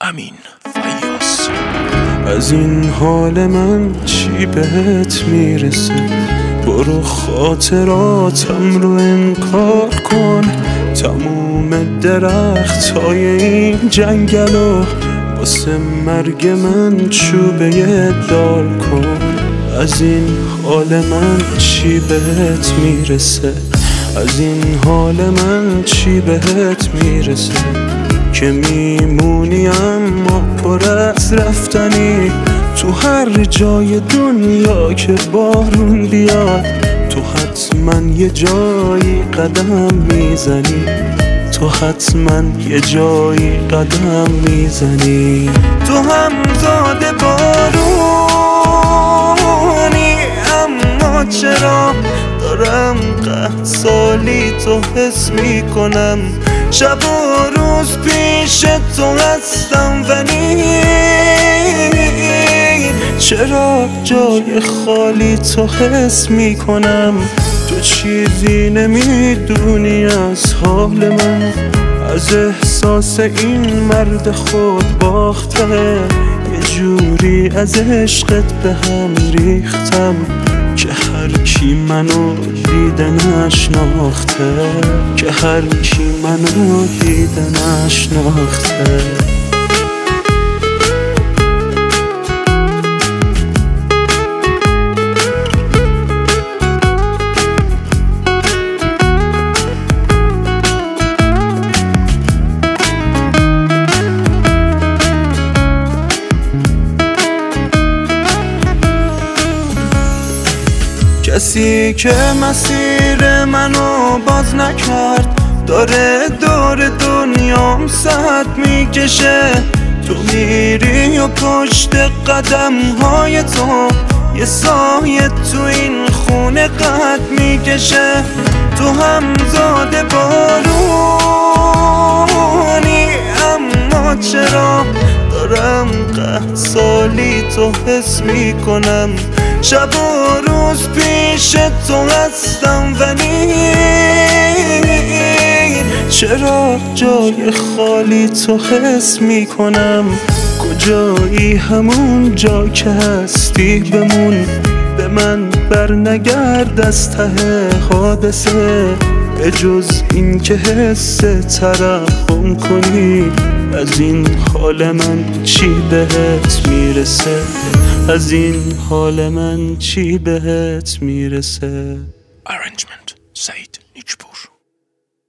امین فیاض. از این حال من چی بهت میرسه؟ برو خاطراتم رو انکار کن، تموم درختای این جنگلو واسه مرگ من چوبه دار کن. از این حال من چی بهت میرسه؟ از این حال من چی بهت میرسه؟ که میمونی اما پر از رفتنی، تو هر جای دنیا که بارون بیاد تو حتما یه جایی قدم میزنی، تو حتما یه جایی قدم میزنی. تو هم زاده بارونی اما چرا دارم 10 سالی تو حس میکنم، شب و روز پیش تو هستم ولی چرا جای خالی تو حس میکنم؟ تو چیزی نمیدونی از حال من، از احساس این مرد خود باخته، یه جوری از عشقت به هم ریختم که هر کی منو دیده نشناخته، که هر کی منو دیده نشناخته. کسی که مسیر منو باز نکرد داره دور دنیام ساعت میکشه، تو میری و پشت قدم های تو یه سایه تو این خونه قد میکشه. تو هم زاده بارونی اما چرا دارم 10 سالی تو حس میکنم، شب و روز پیش تو هستم ولی چرا جای خالی تو حس میکنم؟ کجایی همون جا که هستی بمون، به من بر نگرد از ته حادثه، به جز این که حس ترحم کنی. از این حال من چی بهت میرسه؟ از این حال من چی بهت میرسه؟ Arrangement سعید.